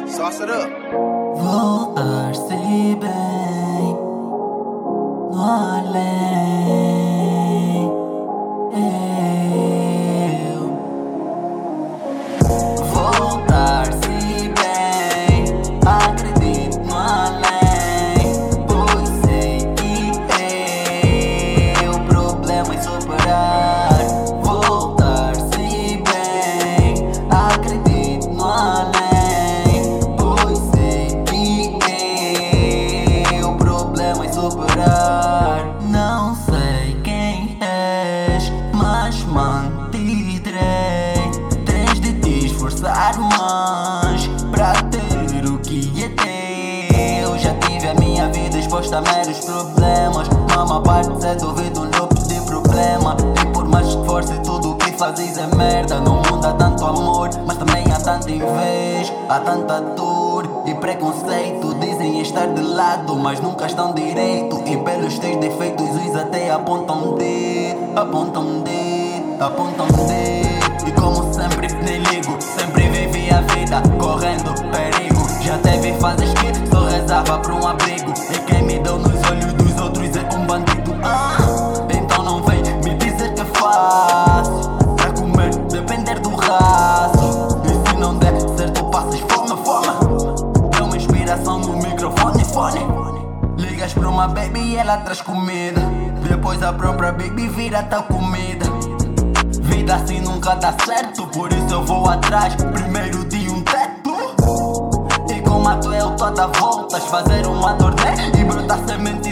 Sauce it up. Voltar-se bem no além. Voltar-se bem, acredito no além, pois sei que o problema é superar. Voltar-se bem, acredito no além, pois sei que o problema é superar. Não sei quem és, mas manterei. Tens de te esforçar mais pra ter o que é teu. Já tive a minha vida exposta a meros problemas. Mama parte se duvido um loop de problema. E por mais esforço tudo o que fazes é merda. No mundo há tanto amor, mas também há tanta inveja, há tanta dor e preconceito. Dizem estar de lado, mas nunca estão direito. E pelos teus defeitos os até apontam dedo, apontam dedo, apontam dedo. E como sempre nem ligo, sempre vivi a vida correndo perigo. Já teve fases que só rezava por um abrigo. E quem me deu nos olhos dos outros é um bandido. Então não vem me dizer que é fácil pra comer, depender do raço. E se não der certo passas fome, fome. É uma inspiração no microfone, fone. Ligas pra uma baby e ela traz comida. Depois a própria baby vira tal comida. Vida assim nunca dá certo, por isso eu vou atrás primeiro de um teto. E como a tu eu toda voltas, fazer uma turnê e brotar semente